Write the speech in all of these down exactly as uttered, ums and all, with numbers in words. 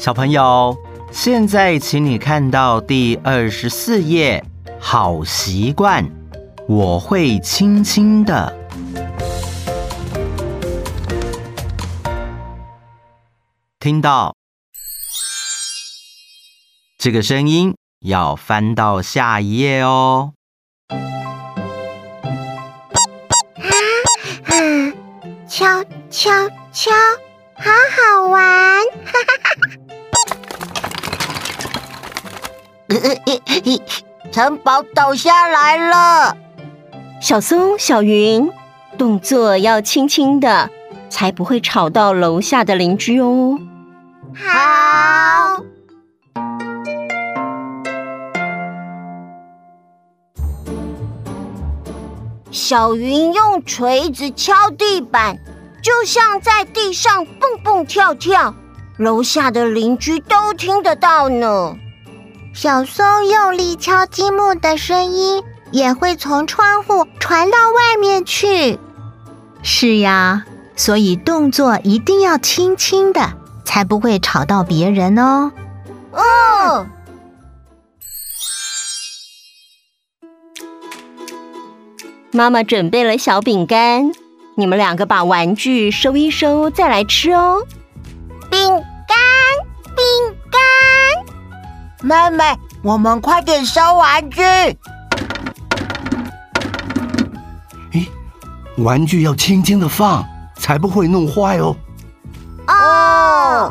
小朋友，现在请你看到第二十四页，好习惯，我会轻轻的。听到这个声音，要翻到下一页哦。 啊啊！敲敲敲，好好玩！哈哈哈！ 城堡倒下来了。 小松、小云，动作要轻轻的，才不会吵到楼下的邻居哦。 好。 小云用锤子敲地板，就像在地上蹦蹦跳跳，楼下的邻居都听得到呢。 小松用力敲积木的声音，也会从窗户传到外面去。 是呀，所以动作一定要轻轻的，才不会吵到别人哦。 哦。 妈妈准备了小饼干，你们两个把玩具收一收，再来吃哦。 饼干，饼干，妹妹，我们快点收玩具。 诶，玩具要轻轻的放，才不会弄坏哦。 哦。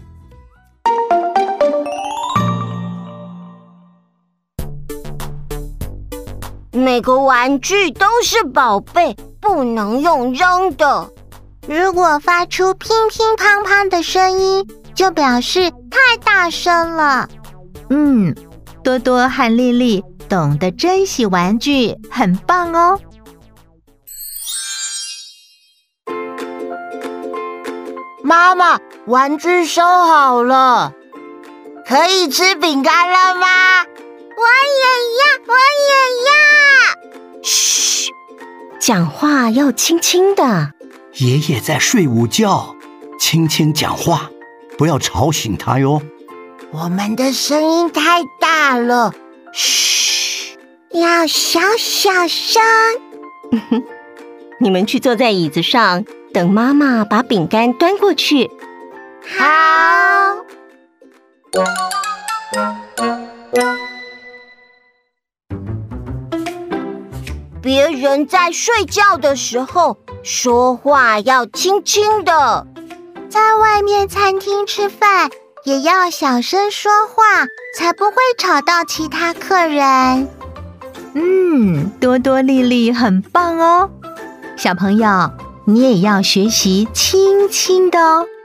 每个玩具都是宝贝，不能用扔的。 如果发出乒乒乓乓的声音，就表示太大声了。 嗯，多多和丽丽懂得珍惜玩具，很棒哦。 妈妈，玩具收好了，可以吃饼干了吗？ 我也要，我也要。 嘘，讲话要轻轻的。 爷爷在睡午觉，轻轻讲话，不要吵醒他哟。 我们的声音太大了，嘘， 要小小声。 你们去坐在椅子上，等妈妈把饼干端过去。 好。别人在睡觉的时候，说话要轻轻的。 在外面餐厅吃饭，也要小声说话，才不会吵到其他客人。 嗯，多多丽丽很棒哦。小朋友，你也要学习轻轻的哦。